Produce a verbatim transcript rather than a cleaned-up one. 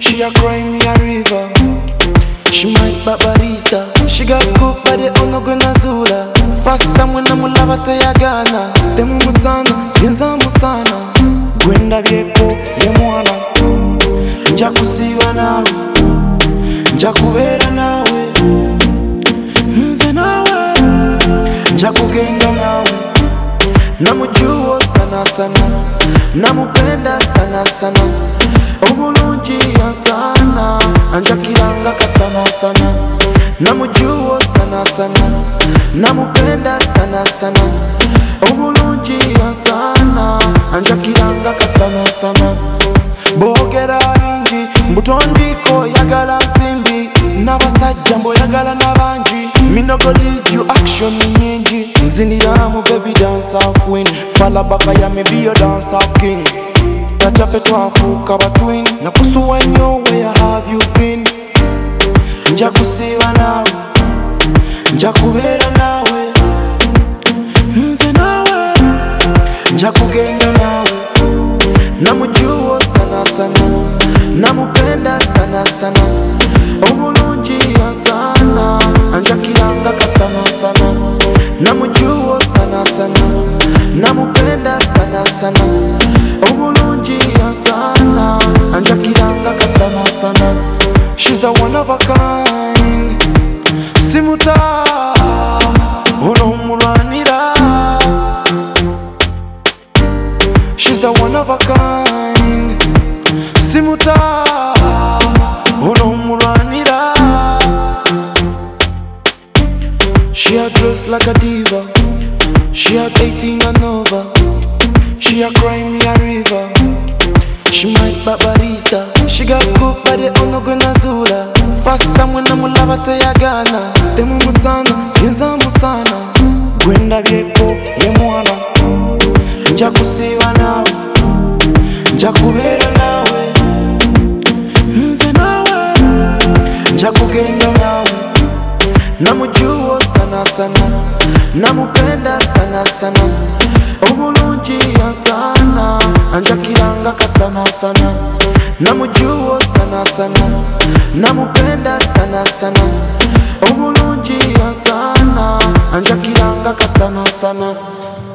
She a cry me a river. She might babarita. She got good body ono gonna zura. First time when I'm lava te yagana. Temu musana, yenza musana. Gwenda byepo ye mwana. Nja kusiba nawe, nja kubera nawe, nze nawe, nja kugenda nawe. Namujua sana sana, namupenda sana sana. Omulungi sana, anja kiranga kasana sana. Namujua sana sana, namupenda sana sana. Omulungi sana, anja kiranga kasana sana. Bogera bingi, mbutondiko yagala nsimbi. Nabasajja mbo yagala nabangi. Me no go leave you, action nyingi. Ziniramu baby dancer queen. Fala baka ya me be your dancer king. Tachafe twafuka batwin. Nakusuwa nyo where have you been. Nja kusiba nawe, nja kubera nawe, nze nawe, nja kugenda nawe. Namujua sana sana, namupenda sana sana. Omulungi sana, anja kiranga kasana sana. Namujua sana sana, namupenda sana sana. Omulungi sana, anja kiranga kasana sana. She's a one of a kind. Simuta ono mulwanira. She's a one of a kind. Simuta ono mulwanira. She a dress like a diva. She a dating and over. She a cry me a river. She might babarita. She got good body ono gonna zura. First time when I'm lava te yagana. Temu musana, yenza musana. Gwenda byepo ye mwana. Nja kusiba nawe, nja kubera nawe, nze nawe, nja kugenda nawe. Namujua sana sana, namupenda sana sana. Omulungi sana, anja kiranga kasana sana. Namujua sana sana, namupenda sana sana. Omulungi sana, anja kiranga kasana sana.